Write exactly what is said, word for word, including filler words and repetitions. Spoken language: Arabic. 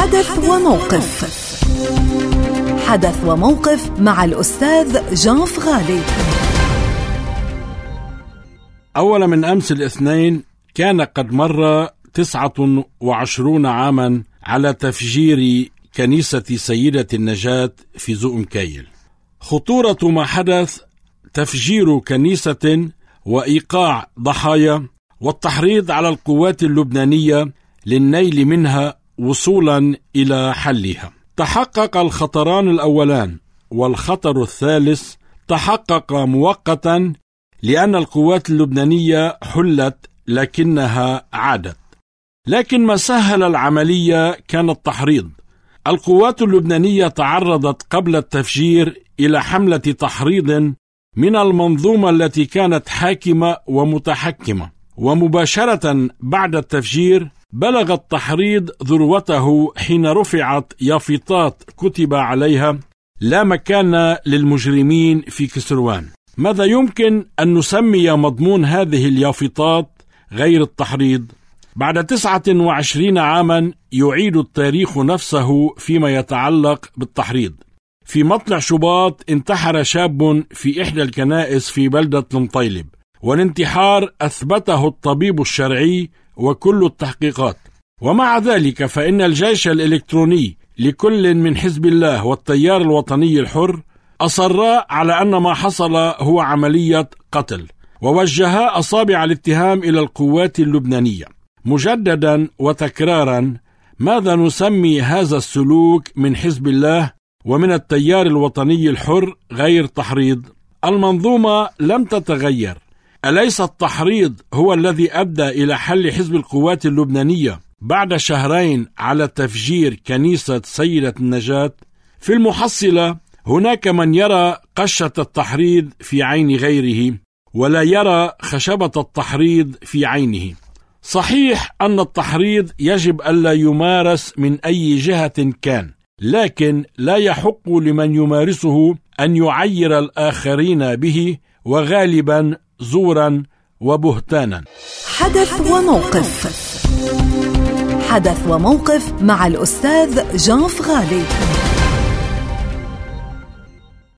حدث وموقف. حدث وموقف مع الأستاذ جان فغالي. أول من أمس الاثنين كان قد مر تسعة وعشرون عاما على تفجير كنيسة سيدة النجاة في زؤمكيل. خطورة ما حدث تفجير كنيسة وإيقاع ضحايا والتحريض على القوات اللبنانية للنيل منها وصولا إلى حلها. تحقق الخطران الأولان، والخطر الثالث تحقق مؤقتا لأن القوات اللبنانية حلت لكنها عادت. لكن ما سهل العملية كان التحريض. القوات اللبنانية تعرضت قبل التفجير إلى حملة تحريض من المنظومة التي كانت حاكمة ومتحكمة، ومباشرة بعد التفجير بلغ التحريض ذروته حين رفعت يافطات كتب عليها لا مكان للمجرمين في كسروان. ماذا يمكن أن نسمي مضمون هذه اليافطات غير التحريض؟ بعد تسعة وعشرين عاما يعيد التاريخ نفسه فيما يتعلق بالتحريض. في مطلع شباط انتحر شاب في إحدى الكنائس في بلدة المطيلب، والانتحار أثبته الطبيب الشرعي وكل التحقيقات. ومع ذلك فإن الجيش الإلكتروني لكل من حزب الله والتيار الوطني الحر أصرا على أن ما حصل هو عملية قتل، ووجها أصابع الاتهام إلى القوات اللبنانية. مجددا وتكرارا، ماذا نسمي هذا السلوك من حزب الله ومن التيار الوطني الحر غير تحريض؟ المنظومة لم تتغير. أليس التحريض هو الذي أدى إلى حل حزب القوات اللبنانية بعد شهرين على تفجير كنيسة سيدة النجاة؟ في المحصلة هناك من يرى قشة التحريض في عين غيره ولا يرى خشبة التحريض في عينه. صحيح أن التحريض يجب ألا يمارس من أي جهة كان، لكن لا يحق لمن يمارسه أن يعير الآخرين به، وغالبا زورا وبهتانا. حدث وموقف. حدث وموقف مع الأستاذ جان فغالي.